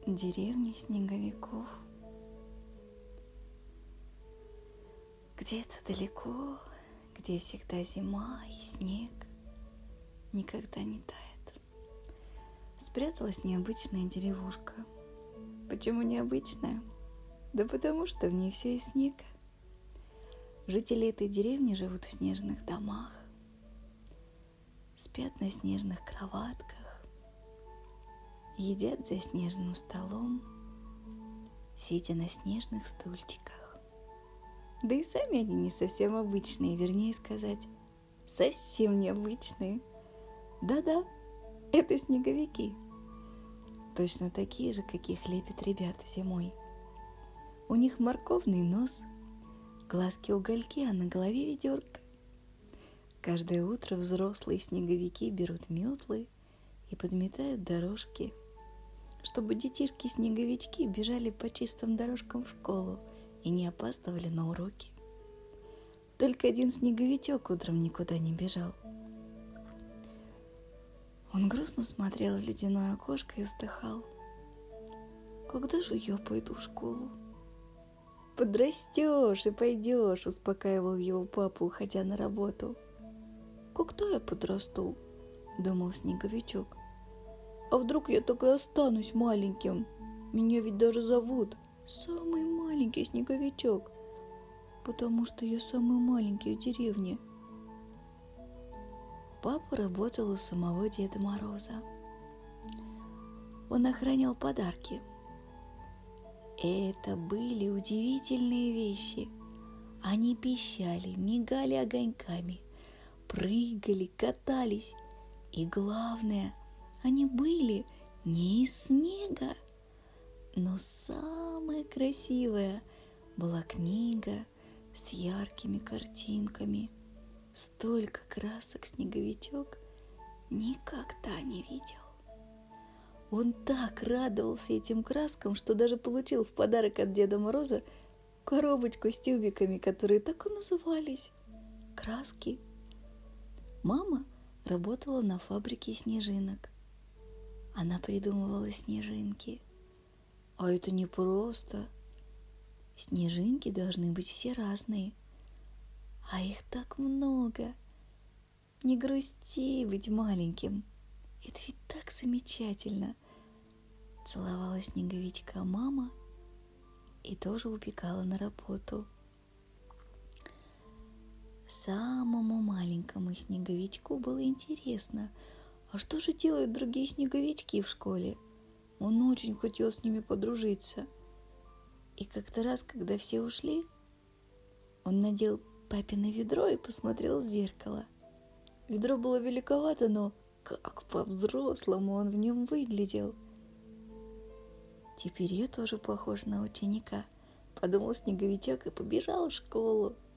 Деревня снеговиков. Где-то далеко, где всегда зима и снег никогда не тает, спряталась необычная деревушка. Почему необычная? Да потому что в ней все из снега. Жители этой деревни живут в снежных домах, спят на снежных кроватках, едят за снежным столом, сидя на снежных стульчиках. Да и сами они не совсем обычные, вернее сказать, совсем необычные. Да-да, это снеговики. Точно такие же, каких лепят ребята зимой. У них морковный нос, глазки-угольки, а на голове ведерко. Каждое утро взрослые снеговики берут метлы и подметают дорожки, чтобы детишки-снеговички бежали по чистым дорожкам в школу и не опаздывали на уроки. Только один снеговичок утром никуда не бежал. Он грустно смотрел в ледяное окошко и вздыхал. «Когда же я пойду в школу?» «Подрастешь и пойдешь», — успокаивал его папа, уходя на работу. «Когда я подрасту?» — думал снеговичок. «А вдруг я так и останусь маленьким? Меня ведь даже зовут самый маленький снеговичок, потому что я самый маленький в деревне». Папа работал у самого Деда Мороза. Он охранял подарки. Это были удивительные вещи. Они пищали, мигали огоньками, прыгали, катались. И главное, они были не из снега. Но самая красивая была книга с яркими картинками. Столько красок снеговичок никогда не видел. Он так радовался этим краскам, что даже получил в подарок от Деда Мороза коробочку с тюбиками, которые так и назывались – краски. Мама работала на фабрике снежинок. Она придумывала снежинки. А это непросто. Снежинки должны быть все разные. А их так много. Не грусти быть маленьким. Это ведь так замечательно. Целовала снеговичка мама и тоже убегала на работу. Самому маленькому снеговичку было интересно, а что же делают другие снеговички в школе? Он очень хотел с ними подружиться. И как-то раз, когда все ушли, он надел папино ведро и посмотрел в зеркало. Ведро было великовато, но как по-взрослому он в нем выглядел. «Теперь я тоже похож на ученика», — подумал снеговичок и побежал в школу.